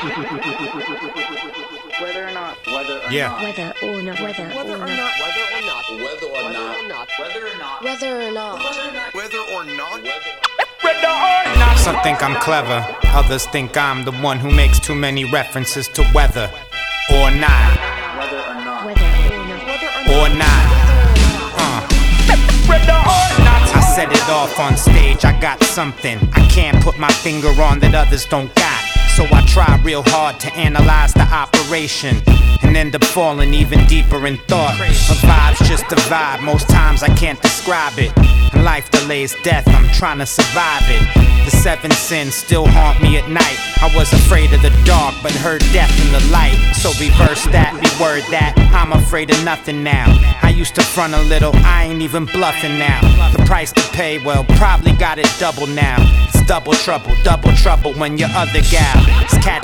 Whether or not. Yeah. Whether or not. Whether or not. Some think I'm clever, others think I'm the one who makes too many references to whether or not. Whether or not. Or not. I set it off on stage, I got something I can't put my finger on that others don't got. So I try real hard to analyze the operation and end up falling even deeper in thought. A vibe's just a vibe, most times I can't describe it. And life delays death, I'm trying to survive it. The 7 sins still haunt me at night. I was afraid of the dark, but heard death in the light. So reverse that, reword that, I'm afraid of nothing now. I used to front a little, I ain't even bluffing now. The price to pay, well, probably got it double now. It's double trouble when your other gal is catching